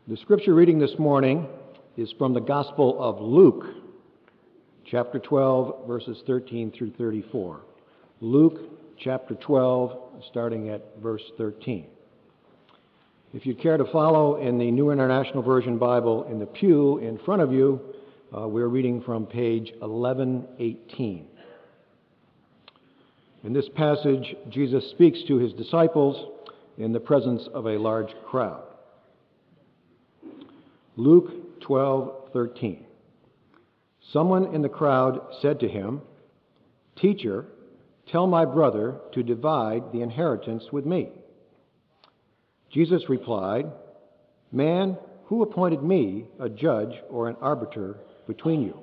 The scripture reading this morning is from the Gospel of Luke, chapter 12, verses 13 through 34. Luke, chapter 12, starting at verse 13. If you'd care to follow in the New International Version Bible in the pew in front of you, we're reading from page 1118. In this passage, Jesus speaks to his disciples in the presence of a large crowd. Luke 12:13. Someone in the crowd said to him, "Teacher, tell my brother to divide the inheritance with me." Jesus replied, "Man, who appointed me a judge or an arbiter between you?"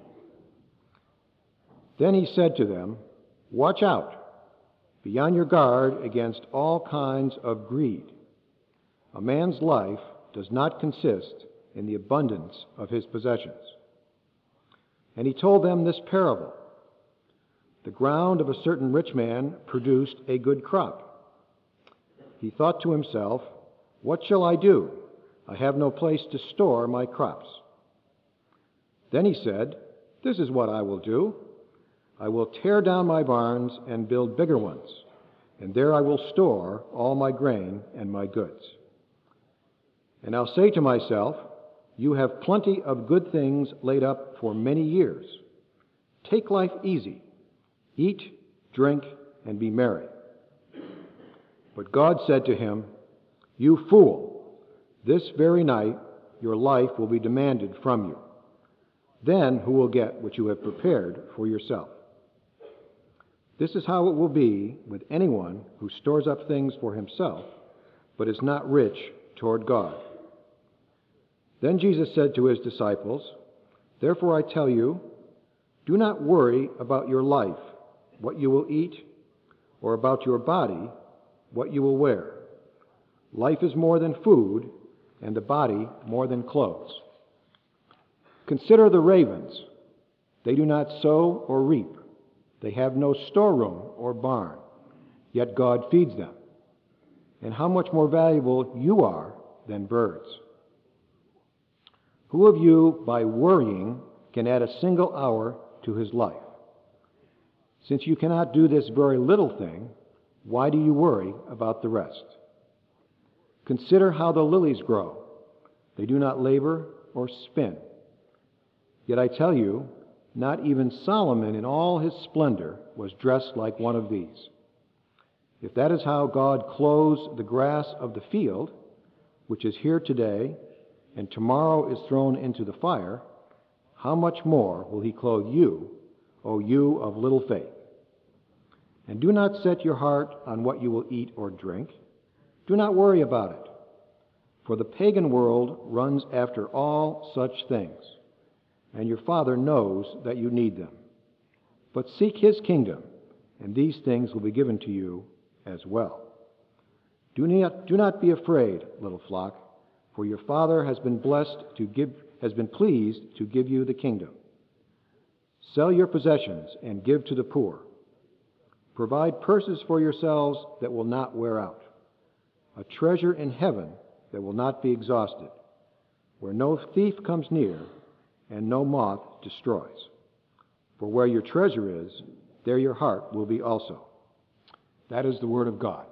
Then he said to them, "Watch out. Be on your guard against all kinds of greed. A man's life does not consist in the abundance of his possessions." And he told them this parable. The ground of a certain rich man produced a good crop. He thought to himself, "What shall I do? I have no place to store my crops." Then he said, "This is what I will do. I will tear down my barns and build bigger ones, and there I will store all my grain and my goods. And I'll say to myself, you have plenty of good things laid up for many years. Take life easy. Eat, drink, and be merry." But God said to him, "You fool, this very night your life will be demanded from you. Then who will get what you have prepared for yourself? This is how it will be with anyone who stores up things for himself, but is not rich toward God." Then Jesus said to his disciples, "Therefore I tell you, do not worry about your life, what you will eat, or about your body, what you will wear. Life is more than food, and the body more than clothes. Consider the ravens. They do not sow or reap. They have no storeroom or barn, yet God feeds them. And how much more valuable you are than birds. Who of you, by worrying, can add a single hour to his life? Since you cannot do this very little thing, why do you worry about the rest? Consider how the lilies grow. They do not labor or spin. Yet I tell you, not even Solomon in all his splendor was dressed like one of these. If that is how God clothes the grass of the field, which is here today, and tomorrow is thrown into the fire, how much more will he clothe you, O you of little faith? And do not set your heart on what you will eat or drink. Do not worry about it. For the pagan world runs after all such things, and your Father knows that you need them. But seek his kingdom, and these things will be given to you as well. Do not be afraid, little flock, for your Father has been pleased to give you the kingdom. Sell your possessions and give to the poor. Provide purses for yourselves that will not wear out, a treasure in heaven that will not be exhausted, where no thief comes near and no moth destroys. For where your treasure is, there your heart will be also." That is the word of God.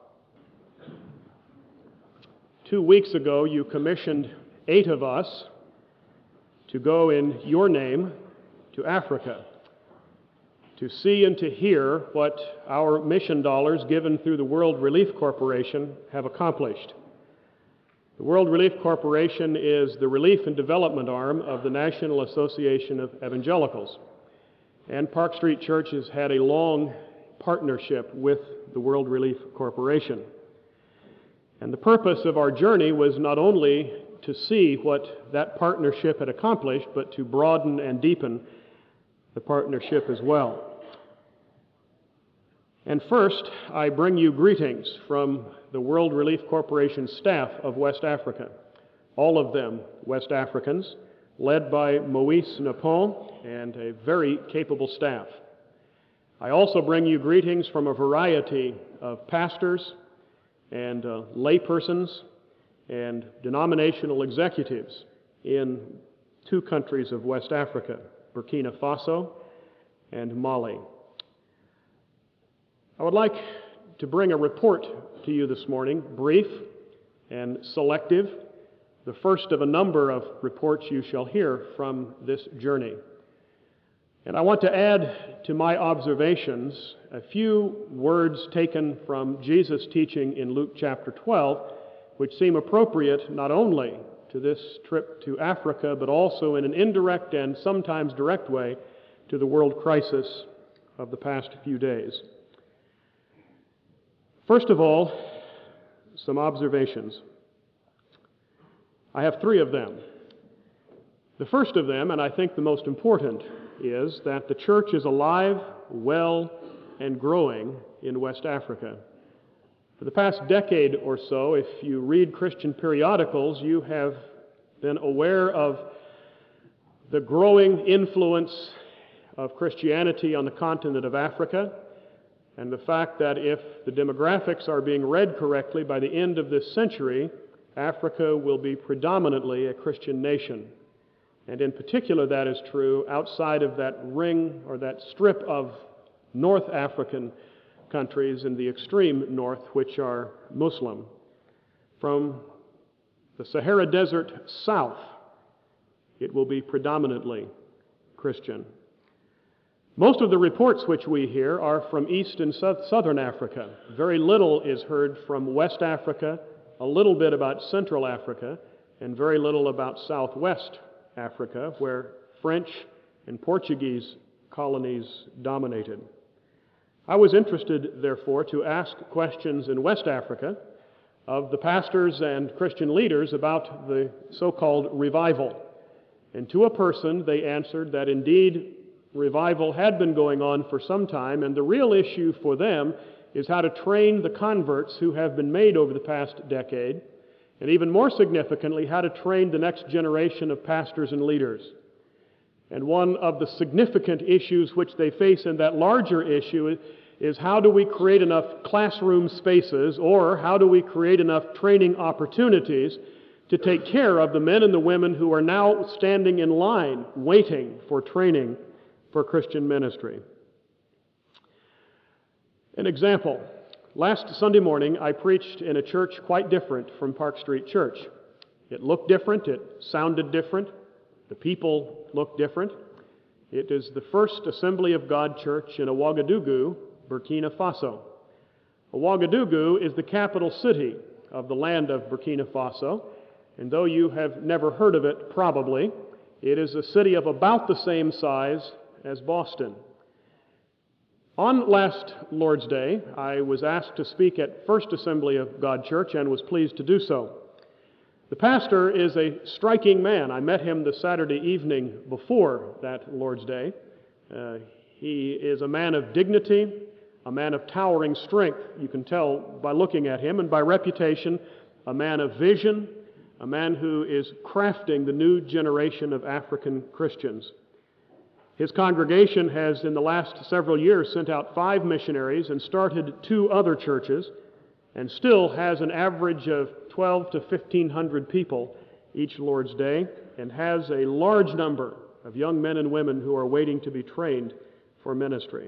2 weeks ago, you commissioned 8 of us to go in your name to Africa to see and to hear what our mission dollars given through the World Relief Corporation have accomplished. The World Relief Corporation is the relief and development arm of the National Association of Evangelicals, and Park Street Church has had a long partnership with the World Relief Corporation. And the purpose of our journey was not only to see what that partnership had accomplished, but to broaden and deepen the partnership as well. And first, I bring you greetings from the World Relief Corporation staff of West Africa, all of them West Africans, led by Moise Napon and a very capable staff. I also bring you greetings from a variety of pastors and laypersons and denominational executives in 2 countries of West Africa, Burkina Faso and Mali. I would like to bring a report to you this morning, brief and selective, the first of a number of reports you shall hear from this journey. And I want to add to my observations a few words taken from Jesus' teaching in Luke chapter 12, which seem appropriate not only to this trip to Africa, but also in an indirect and sometimes direct way to the world crisis of the past few days. First of all, some observations. I have 3 of them. The first of them, and I think the most important, is that the church is alive, well, and growing in West Africa. For the past decade or so, if you read Christian periodicals, you have been aware of the growing influence of Christianity on the continent of Africa, and the fact that if the demographics are being read correctly, by the end of this century, Africa will be predominantly a Christian nation. And in particular, that is true outside of that ring or that strip of North African countries in the extreme north, which are Muslim. From the Sahara Desert south, it will be predominantly Christian. Most of the reports which we hear are from East and Southern Africa. Very little is heard from West Africa, a little bit about Central Africa, and very little about Southwest Africa, where French and Portuguese colonies dominated. I was interested, therefore, to ask questions in West Africa of the pastors and Christian leaders about the so-called revival. And to a person, they answered that indeed revival had been going on for some time, and the real issue for them is how to train the converts who have been made over the past decade, and even more significantly, how to train the next generation of pastors and leaders. And one of the significant issues which they face in that larger issue is how do we create enough classroom spaces, or how do we create enough training opportunities to take care of the men and the women who are now standing in line waiting for training for Christian ministry. An example. Last Sunday morning, I preached in a church quite different from Park Street Church. It looked different, it sounded different, the people looked different. It is the First Assembly of God Church in Ouagadougou, Burkina Faso. Ouagadougou is the capital city of the land of Burkina Faso, and though you have never heard of it, probably, it is a city of about the same size as Boston. On last Lord's Day, I was asked to speak at First Assembly of God Church and was pleased to do so. The pastor is a striking man. I met him the Saturday evening before that Lord's Day. He is a man of dignity, a man of towering strength, you can tell by looking at him, and by reputation, a man of vision, a man who is crafting the new generation of African Christians. His congregation has, in the last several years, sent out 5 missionaries and started 2 other churches, and still has an average of 12 to 1,500 people each Lord's Day, and has a large number of young men and women who are waiting to be trained for ministry.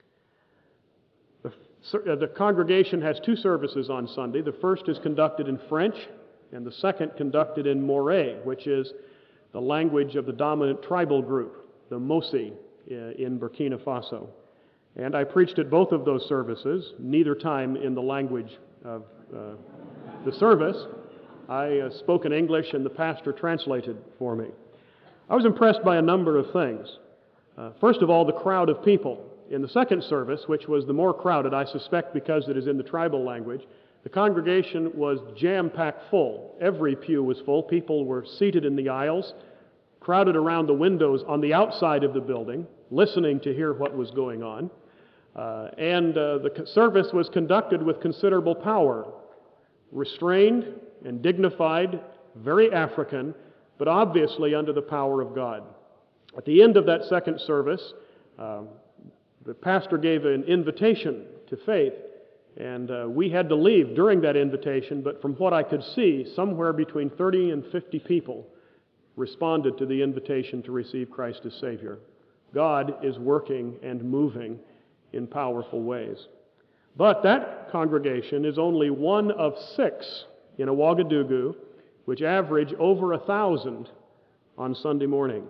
The congregation has 2 services on Sunday. The first is conducted in French, and the second conducted in Moré, which is the language of the dominant tribal group, the Mosi, in Burkina Faso. And I preached at both of those services, neither time in the language of the service. I spoke in English and the pastor translated for me. I was impressed by a number of things. First of all, the crowd of people. In the second service, which was the more crowded, I suspect because it is in the tribal language, the congregation was jam-packed full. Every pew was full. People were seated in the aisles, crowded around the windows on the outside of the building, listening to hear what was going on. The service was conducted with considerable power, restrained and dignified, very African, but obviously under the power of God. At the end of that second service, the pastor gave an invitation to faith, And we had to leave during that invitation, but from what I could see, somewhere between 30 and 50 people responded to the invitation to receive Christ as Savior. God is working and moving in powerful ways. But that congregation is only one of 6 in Ouagadougou, which average over 1,000 on Sunday morning.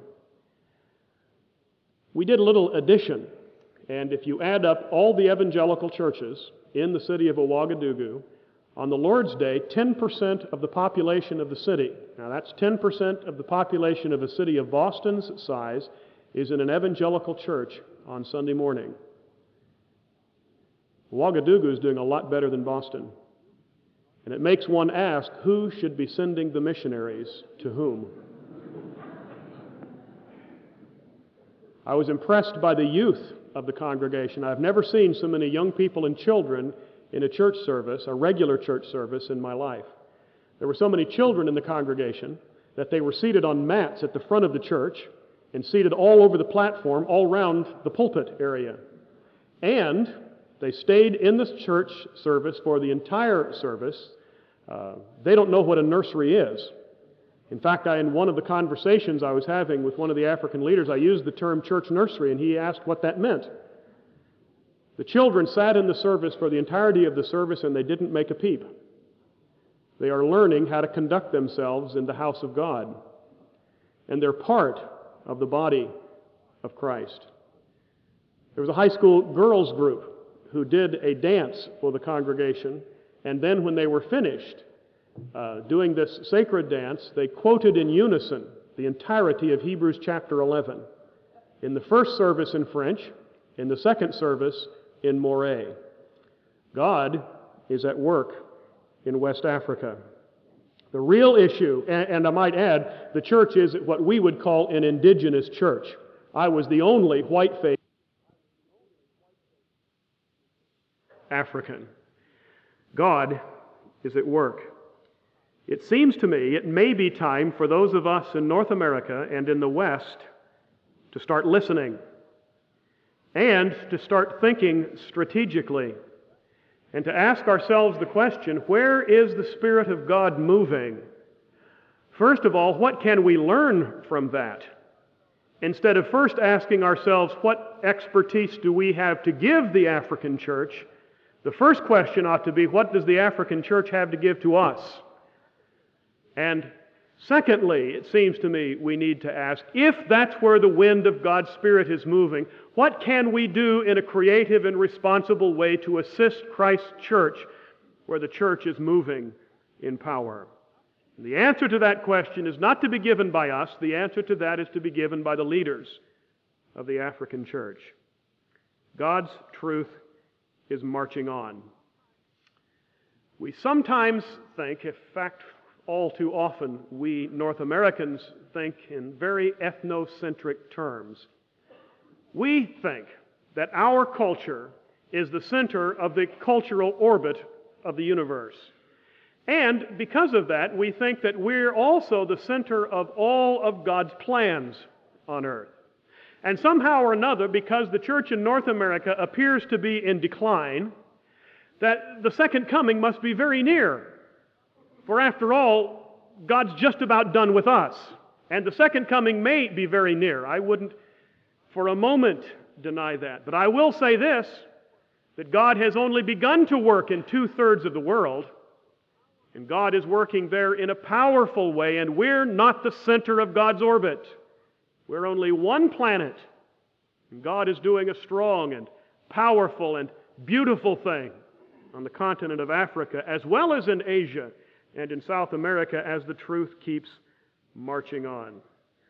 We did a little addition, and if you add up all the evangelical churches in the city of Ouagadougou, on the Lord's Day, 10% of the population of the city, now that's 10% of the population of a city of Boston's size, is in an evangelical church on Sunday morning. Ouagadougou is doing a lot better than Boston. And it makes one ask, who should be sending the missionaries to whom? I was impressed by the youth of the congregation. I've never seen so many young people and children in a church service, a regular church service, in my life. There were so many children in the congregation that they were seated on mats at the front of the church and seated all over the platform, all around the pulpit area. And they stayed in the church service for the entire service. They don't know what a nursery is. In fact, in one of the conversations I was having with one of the African leaders, I used the term church nursery, and he asked what that meant. The children sat in the service for the entirety of the service, and they didn't make a peep. They are learning how to conduct themselves in the house of God, and they're part of the body of Christ. There was a high school girls group who did a dance for the congregation, and then when they were finished doing this sacred dance, they quoted in unison the entirety of Hebrews chapter 11. In the first service in French, in the second service in Moray. God is at work in West Africa. The real issue, and I might add, the church is what we would call an indigenous church. I was the only white-faced African. God is at work. It seems to me it may be time for those of us in North America and in the West to start listening and to start thinking strategically and to ask ourselves the question, where is the Spirit of God moving? First of all, what can we learn from that? Instead of first asking ourselves, what expertise do we have to give the African church? The first question ought to be, what does the African church have to give to us? And secondly, it seems to me we need to ask, if that's where the wind of God's Spirit is moving, what can we do in a creative and responsible way to assist Christ's church where the church is moving in power? And the answer to that question is not to be given by us. The answer to that is to be given by the leaders of the African church. God's truth is marching on. We sometimes think, in fact, all too often, we North Americans think in very ethnocentric terms. We think that our culture is the center of the cultural orbit of the universe. And because of that, we think that we're also the center of all of God's plans on earth. And somehow or another, because the church in North America appears to be in decline, that the second coming must be very near. For after all, God's just about done with us. And the second coming may be very near. I wouldn't for a moment deny that. But I will say this, that God has only begun to work in 2/3 of the world. And God is working there in a powerful way, and we're not the center of God's orbit. We're only one planet. And God is doing a strong and powerful and beautiful thing on the continent of Africa, as well as in Asia and in South America, as the truth keeps marching on.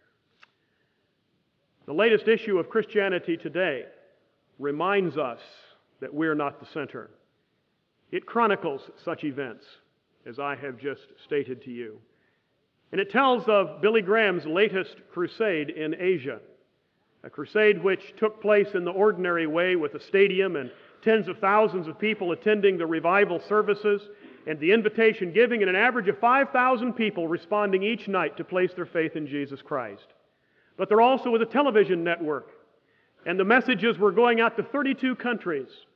The latest issue of Christianity Today reminds us that we're not the center. It chronicles such events as I have just stated to you. And it tells of Billy Graham's latest crusade in Asia, a crusade which took place in the ordinary way with a stadium and tens of thousands of people attending the revival services and the invitation giving, and an average of 5,000 people responding each night to place their faith in Jesus Christ. But there also was a television network, and the messages were going out to 32 countries.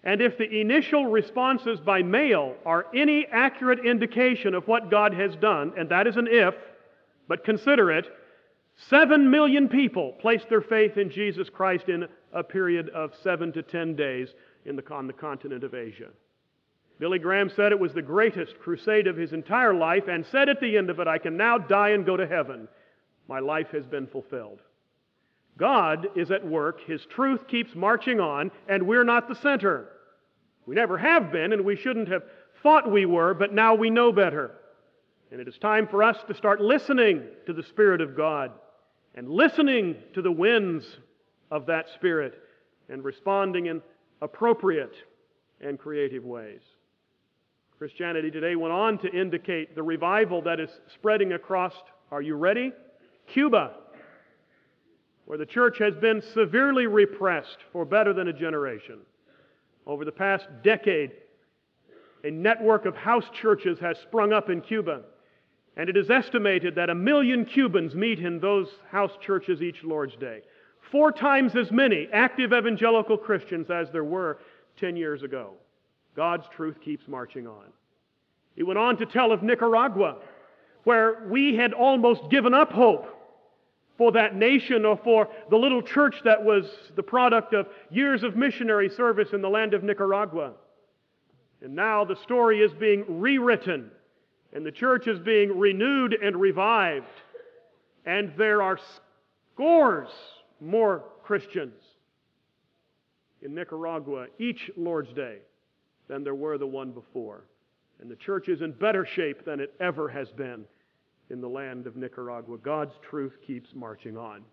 And if the initial responses by mail are any accurate indication of what God has done, and that is an if, but consider it, 7 million people placed their faith in Jesus Christ in a period of 7 to 10 days on the continent of Asia. Billy Graham said it was the greatest crusade of his entire life, and said at the end of it, "I can now die and go to heaven. My life has been fulfilled." God is at work. His truth keeps marching on, and we're not the center. We never have been, and we shouldn't have thought we were, but now we know better. And it is time for us to start listening to the Spirit of God and listening to the winds of that Spirit and responding in appropriate and creative ways. Christianity Today went on to indicate the revival that is spreading across, are you ready? Cuba, where the church has been severely repressed for better than a generation. Over the past decade, a network of house churches has sprung up in Cuba, and it is estimated that 1 million Cubans meet in those house churches each Lord's Day. 4 times as many active evangelical Christians as there were 10 years ago. God's truth keeps marching on. He went on to tell of Nicaragua, where we had almost given up hope for that nation or for the little church that was the product of years of missionary service in the land of Nicaragua. And now the story is being rewritten, and the church is being renewed and revived, and there are scores more Christians in Nicaragua each Lord's Day than there were the one before. And the church is in better shape than it ever has been in the land of Nicaragua. God's truth keeps marching on.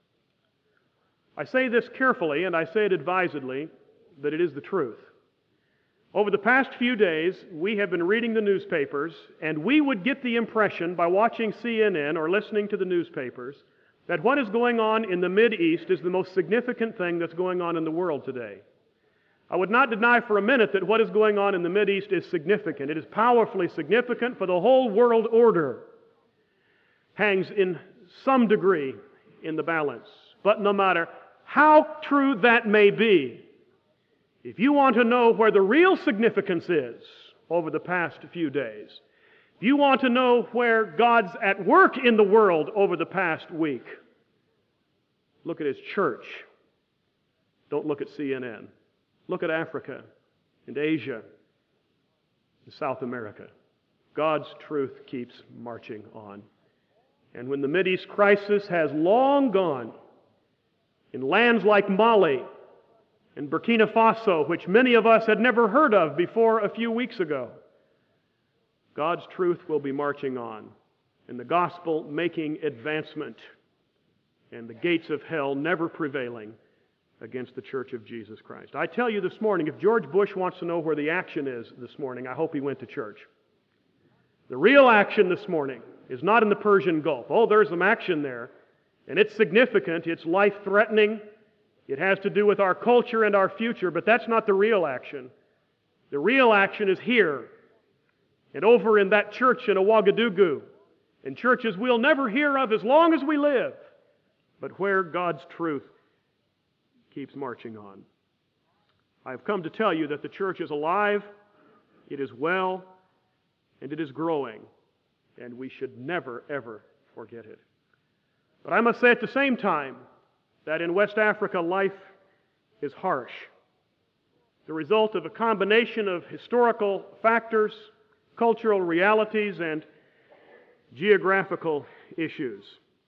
I say this carefully, and I say it advisedly, that it is the truth. Over the past few days, we have been reading the newspapers, and we would get the impression by watching CNN or listening to the newspapers that what is going on in the Mideast is the most significant thing that's going on in the world today. I would not deny for a minute that what is going on in the Mideast is significant. It is powerfully significant, for the whole world order hangs in some degree in the balance. But no matter how true that may be, if you want to know where the real significance is over the past few days, if you want to know where God's at work in the world over the past week, look at His church. Don't look at CNN. Look at Africa and Asia and South America. God's truth keeps marching on. And when the Mideast crisis has long gone, in lands like Mali and Burkina Faso, which many of us had never heard of before a few weeks ago, God's truth will be marching on, and the gospel making advancement, and the gates of hell never prevailing against the Church of Jesus Christ. I tell you this morning, if George Bush wants to know where the action is this morning, I hope he went to church. The real action this morning is not in the Persian Gulf. Oh, there's some action there, and it's significant, it's life-threatening, it has to do with our culture and our future, but that's not the real action. The real action is here, and over in that church in Ouagadougou, and churches we'll never hear of as long as we live, but where God's truth keeps marching on. I've come to tell you that the church is alive, it is well, and it is growing, and we should never, ever forget it. But I must say at the same time that in West Africa, life is harsh. The result of a combination of historical factors, cultural realities, and geographical issues.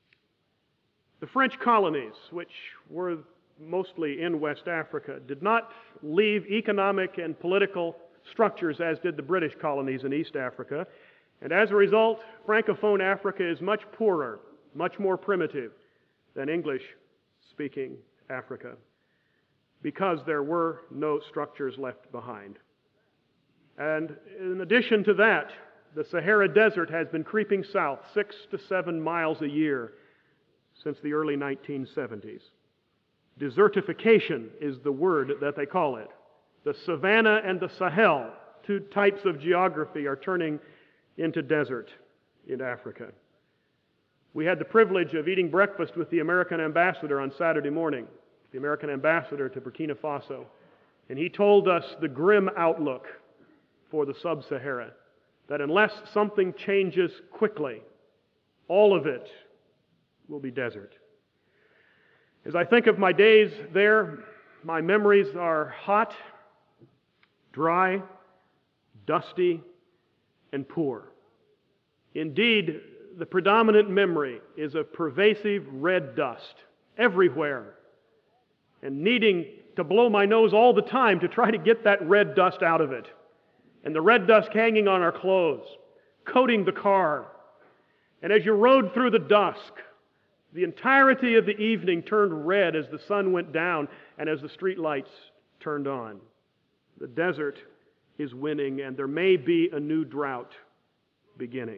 The French colonies, which were mostly in West Africa, did not leave economic and political structures as did the British colonies in East Africa. And as a result, Francophone Africa is much poorer, much more primitive than English-speaking Africa, because there were no structures left behind. And in addition to that, the Sahara Desert has been creeping south 6 to 7 miles a year since the early 1970s. Desertification is the word that they call it. The savanna and the Sahel, 2 types of geography, are turning into desert in Africa. We had the privilege of eating breakfast with the American ambassador on Saturday morning, the American ambassador to Burkina Faso. And he told us the grim outlook for the sub-Sahara, that unless something changes quickly, all of it will be desert. As I think of my days there, my memories are hot, dry, dusty, and poor. Indeed, the predominant memory is of pervasive red dust everywhere, and needing to blow my nose all the time to try to get that red dust out of it. And the red dust hanging on our clothes, coating the car. And as you rode through the dusk, the entirety of the evening turned red as the sun went down and as the street lights turned on. The desert is winning, and there may be a new drought beginning.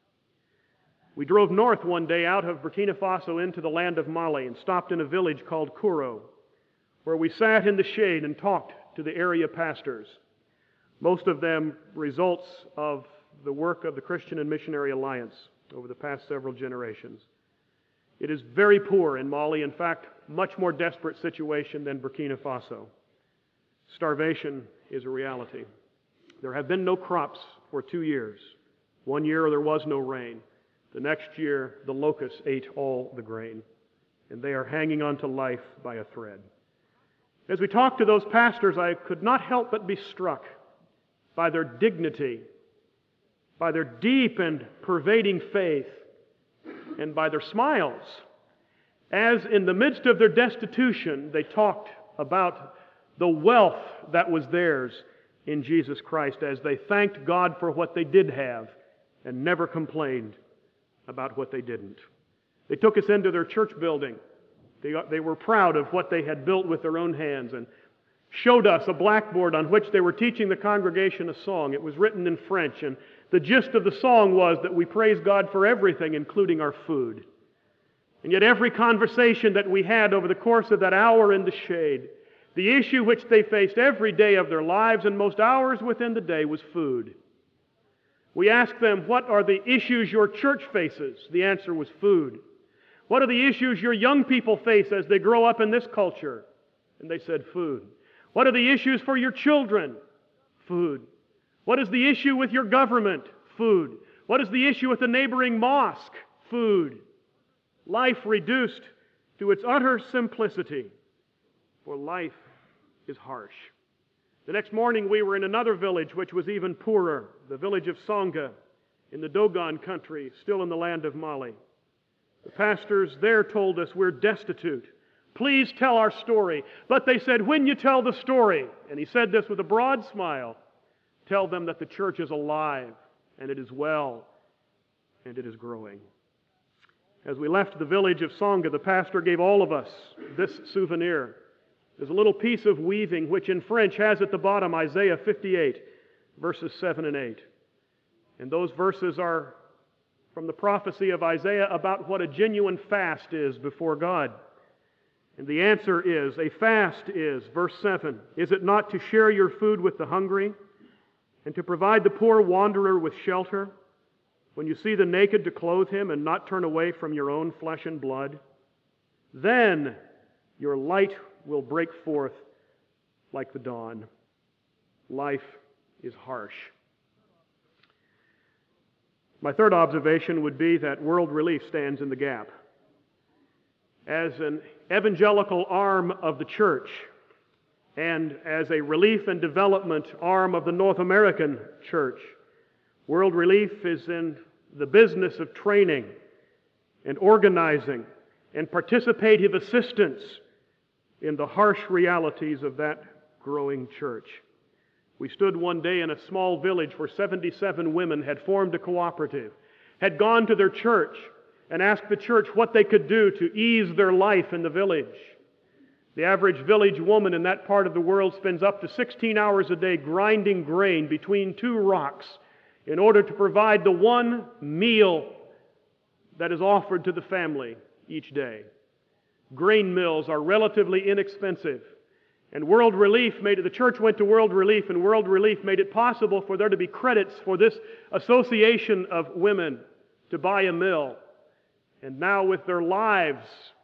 We drove north one day out of Burkina Faso into the land of Mali and stopped in a village called Kouro, where we sat in the shade and talked to the area pastors, most of them results of the work of the Christian and Missionary Alliance over the past several generations. It is very poor in Mali, in fact, much more desperate situation than Burkina Faso. Starvation is a reality. There have been no crops for 2 years. 1 year there was no rain. The next year the locusts ate all the grain, and they are hanging on to life by a thread. As we talked to those pastors, I could not help but be struck by their dignity, by their deep and pervading faith, and by their smiles, as in the midst of their destitution, they talked about the wealth that was theirs in Jesus Christ, as they thanked God for what they did have and never complained about what they didn't. They took us into their church building. They were proud of what they had built with their own hands and showed us a blackboard on which they were teaching the congregation a song. It was written in French, and the gist of the song was that we praise God for everything, including our food. And yet every conversation that we had over the course of that hour in the shade, the issue which they faced every day of their lives and most hours within the day was food. We asked them, what are the issues your church faces? The answer was food. What are the issues your young people face as they grow up in this culture? And they said food. What are the issues for your children? Food. What is the issue with your government? Food. What is the issue with the neighboring mosque? Food. Life reduced to its utter simplicity, for life is harsh. The next morning we were in another village which was even poorer, the village of Songa in the Dogon country, still in the land of Mali. The pastors there told us, we're destitute. Please tell our story. But they said, when you tell the story, and he said this with a broad smile, tell them that the church is alive, and it is well, and it is growing. As we left the village of Songa, the pastor gave all of us this souvenir. There's a little piece of weaving which in French has at the bottom Isaiah 58, verses 7 and 8. And those verses are from the prophecy of Isaiah about what a genuine fast is before God. And the answer is, a fast is, verse 7, is it not to share your food with the hungry and to provide the poor wanderer with shelter? When you see the naked, to clothe him and not turn away from your own flesh and blood? Then your light will break forth like the dawn. Life is harsh. My third observation would be that World Relief stands in the gap. As an evangelical arm of the church and as a relief and development arm of the North American church, World Relief is in the business of training and organizing and participative assistance in the harsh realities of that growing church. We stood one day in a small village where 77 women had formed a cooperative, had gone to their church and asked the church what they could do to ease their life in the village. The average village woman in that part of the world spends up to 16 hours a day grinding grain between two rocks in order to provide the one meal that is offered to the family each day. Grain mills are relatively inexpensive. And World Relief the church went to World Relief, and World Relief made it possible for there to be credits for this association of women to buy a mill. And now with their lives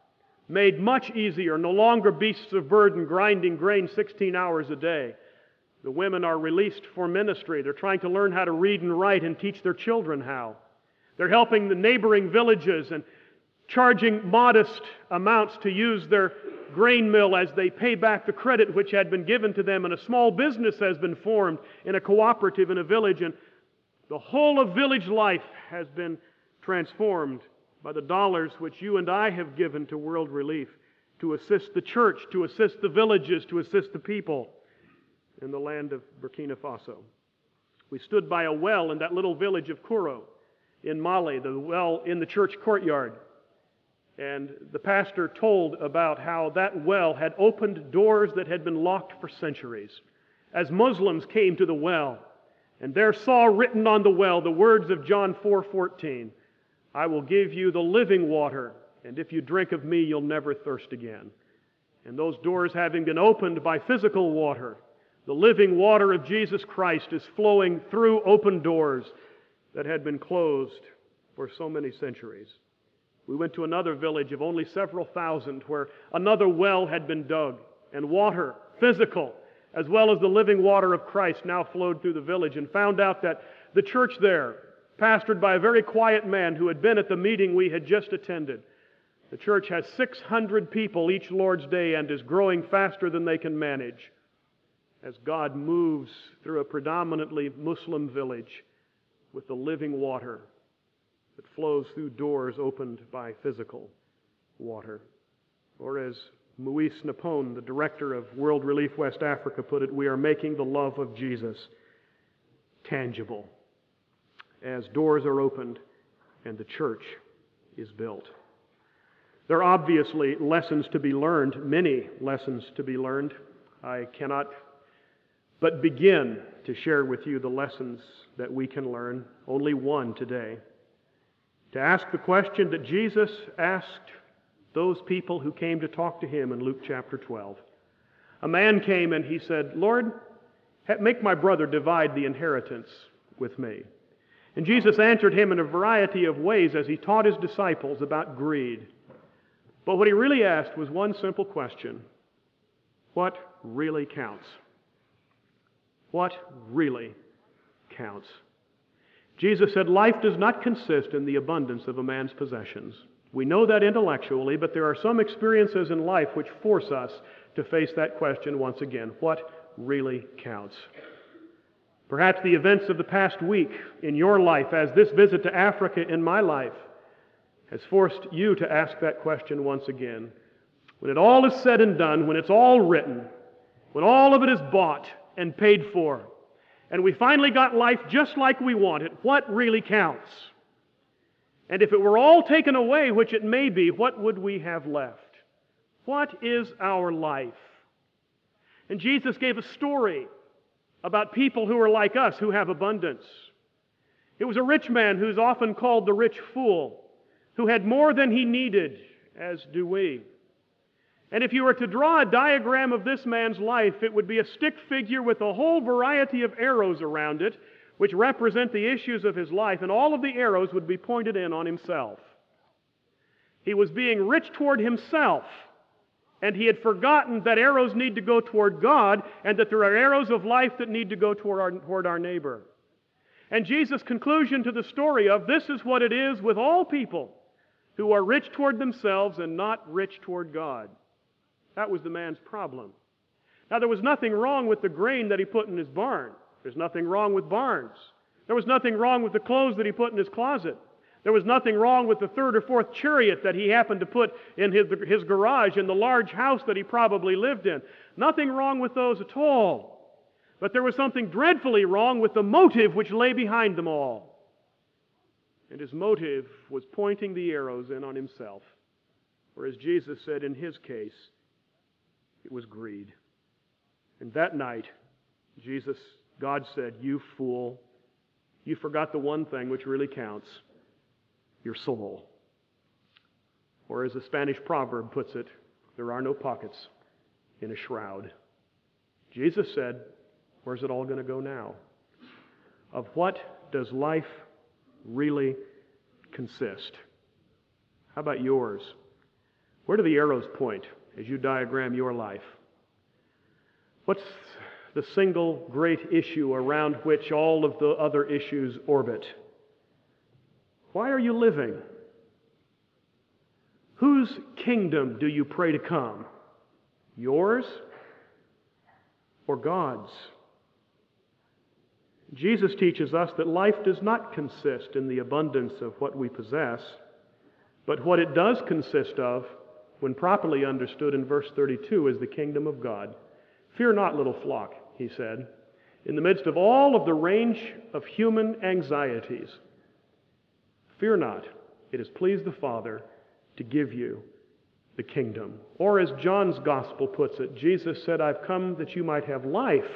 made much easier, no longer beasts of burden grinding grain 16 hours a day. The women are released for ministry. They're trying to learn how to read and write and teach their children how. They're helping the neighboring villages and charging modest amounts to use their grain mill as they pay back the credit which had been given to them, and a small business has been formed in a cooperative in a village, and the whole of village life has been transformed by the dollars which you and I have given to World Relief to assist the church, to assist the villages, to assist the people in the land of Burkina Faso. We stood by a well in that little village of Kuro in Mali, the well in the church courtyard. And the pastor told about how that well had opened doors that had been locked for centuries. As Muslims came to the well, and there saw written on the well the words of John 4:14, I will give you the living water, and if you drink of me, you'll never thirst again. And those doors having been opened by physical water, the living water of Jesus Christ is flowing through open doors that had been closed for so many centuries. We went to another village of only several thousand where another well had been dug, and water, physical, as well as the living water of Christ, now flowed through the village, and found out that the church there, pastored by a very quiet man who had been at the meeting we had just attended, the church has 600 people each Lord's Day and is growing faster than they can manage as God moves through a predominantly Muslim village with the living water that flows through doors opened by physical water. Or as Moise Napone, the director of World Relief West Africa, put it, we are making the love of Jesus tangible as doors are opened and the church is built. There are obviously lessons to be learned, many lessons to be learned. I cannot but begin to share with you the lessons that we can learn, only one today. To ask the question that Jesus asked those people who came to talk to him in Luke chapter 12. A man came and he said, Lord, make my brother divide the inheritance with me. And Jesus answered him in a variety of ways as he taught his disciples about greed. But what he really asked was one simple question. What really counts? What really counts? Jesus said, life does not consist in the abundance of a man's possessions. We know that intellectually, but there are some experiences in life which force us to face that question once again. What really counts? Perhaps the events of the past week in your life, as this visit to Africa in my life, has forced you to ask that question once again. When it all is said and done, when it's all written, when all of it is bought and paid for, and we finally got life just like we want it, what really counts? And if it were all taken away, which it may be, what would we have left? What is our life? And Jesus gave a story about people who are like us, who have abundance. It was a rich man who's often called the rich fool, who had more than he needed, as do we. And if you were to draw a diagram of this man's life, it would be a stick figure with a whole variety of arrows around it, which represent the issues of his life, and all of the arrows would be pointed in on himself. He was being rich toward himself, and he had forgotten that arrows need to go toward God, and that there are arrows of life that need to go toward our neighbor. And Jesus' conclusion to the story of this is what it is with all people who are rich toward themselves and not rich toward God. That was the man's problem. Now, there was nothing wrong with the grain that he put in his barn. There's nothing wrong with barns. There was nothing wrong with the clothes that he put in his closet. There was nothing wrong with the third or fourth chariot that he happened to put in his garage in the large house that he probably lived in. Nothing wrong with those at all. But there was something dreadfully wrong with the motive which lay behind them all. And his motive was pointing the arrows in on himself. Or as Jesus said in his case, it was greed. And that night, God said, you fool, you forgot the one thing which really counts, your soul. Or as a Spanish proverb puts it, there are no pockets in a shroud. Jesus said, where's it all going to go now? Of what does life really consist? How about yours? Where do the arrows point as you diagram your life? What's the single great issue around which all of the other issues orbit? Why are you living? Whose kingdom do you pray to come? Yours or God's? Jesus teaches us that life does not consist in the abundance of what we possess, but what it does consist of, when properly understood in verse 32, is the kingdom of God. Fear not, little flock, he said, in the midst of all of the range of human anxieties. Fear not, it has pleased the Father to give you the kingdom. Or as John's gospel puts it, Jesus said, I've come that you might have life,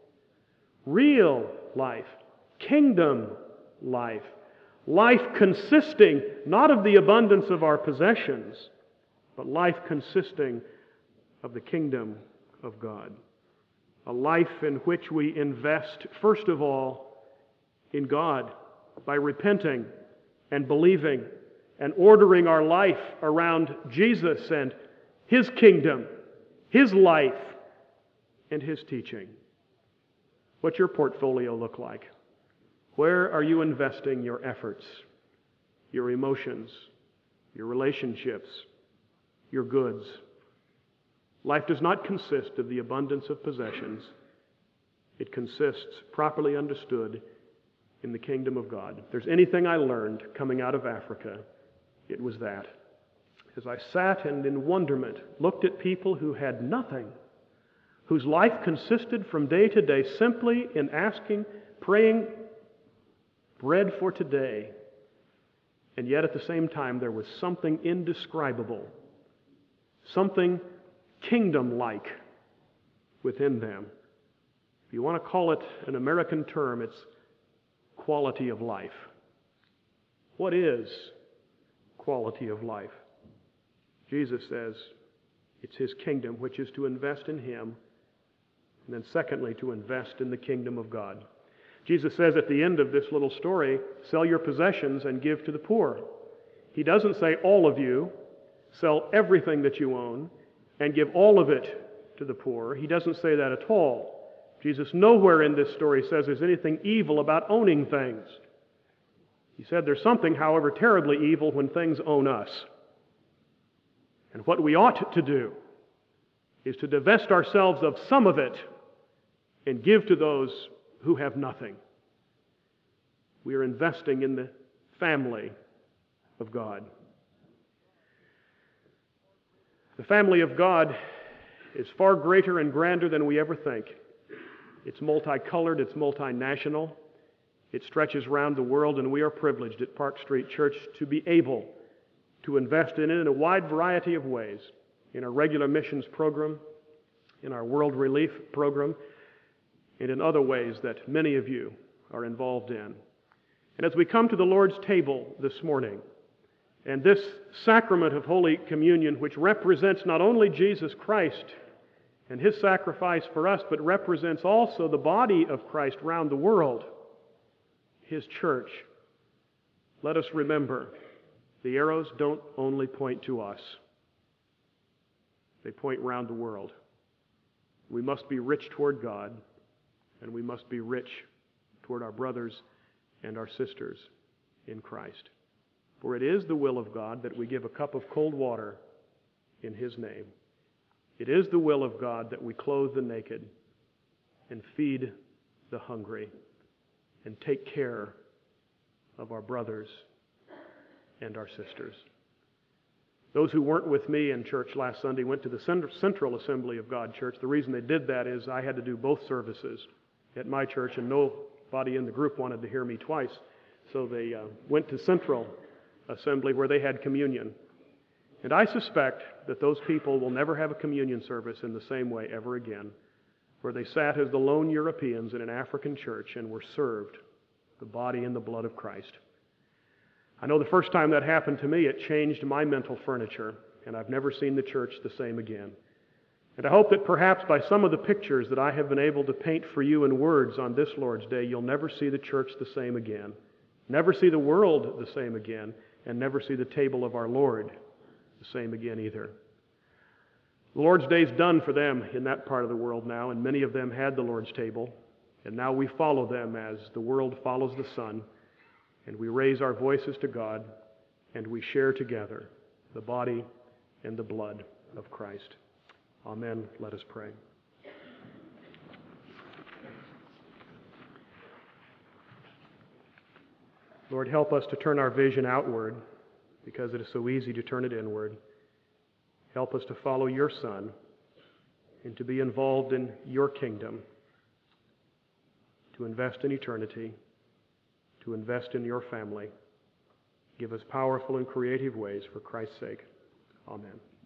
real life, kingdom life, life consisting not of the abundance of our possessions, but life consisting of the kingdom of God. A life in which we invest, first of all, in God by repenting and believing and ordering our life around Jesus and His kingdom, His life, and His teaching. What's your portfolio look like? Where are you investing your efforts, your emotions, your relationships, your goods? Life does not consist of the abundance of possessions. It consists, properly understood, in the kingdom of God. If there's anything I learned coming out of Africa, it was that. As I sat and in wonderment looked at people who had nothing, whose life consisted from day to day simply in asking, praying, bread for today, and yet at the same time there was something indescribable, something kingdom-like within them. If you want to call it an American term, it's quality of life. What is quality of life? Jesus says it's His kingdom, which is to invest in Him, and then secondly, to invest in the kingdom of God. Jesus says at the end of this little story, sell your possessions and give to the poor. He doesn't say all of you, sell everything that you own and give all of it to the poor. He doesn't say that at all. Jesus nowhere in this story says there's anything evil about owning things. He said there's something, however, terribly evil when things own us. And what we ought to do is to divest ourselves of some of it and give to those who have nothing. We are investing in the family of God. The family of God is far greater and grander than we ever think. It's multicolored, it's multinational, it stretches around the world, and we are privileged at Park Street Church to be able to invest in it in a wide variety of ways. In our regular missions program, in our World Relief program, and in other ways that many of you are involved in. And as we come to the Lord's table this morning, and this sacrament of Holy Communion, which represents not only Jesus Christ and His sacrifice for us, but represents also the body of Christ round the world, His church, let us remember the arrows don't only point to us. They point round the world. We must be rich toward God, and we must be rich toward our brothers and our sisters in Christ. For it is the will of God that we give a cup of cold water in His name. It is the will of God that we clothe the naked and feed the hungry and take care of our brothers and our sisters. Those who weren't with me in church last Sunday went to the Central Assembly of God Church. The reason they did that is I had to do both services at my church, and nobody in the group wanted to hear me twice. So they went to Central Assembly where they had communion. And I suspect that those people will never have a communion service in the same way ever again, where they sat as the lone Europeans in an African church and were served the body and the blood of Christ. I know the first time that happened to me, it changed my mental furniture, and I've never seen the church the same again. And I hope that perhaps by some of the pictures that I have been able to paint for you in words on this Lord's Day, you'll never see the church the same again, never see the world the same again, and never see the table of our Lord the same again either. The Lord's Day is done for them in that part of the world now, and many of them had the Lord's table, and now we follow them as the world follows the Son, and we raise our voices to God, and we share together the body and the blood of Christ. Amen. Let us pray. Lord, help us to turn our vision outward, because it is so easy to turn it inward. Help us to follow your Son and to be involved in your kingdom, to invest in eternity, to invest in your family. Give us powerful and creative ways for Christ's sake. Amen.